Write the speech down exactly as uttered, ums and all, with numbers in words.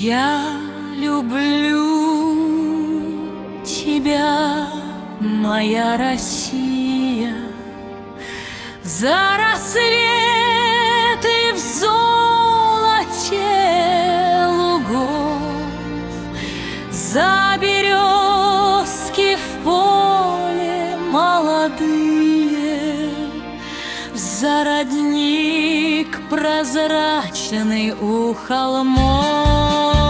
Я люблю тебя, моя Россия, за рассветы в золоте лугов, за березки в поле молодые, за родник прозрачный у холмов.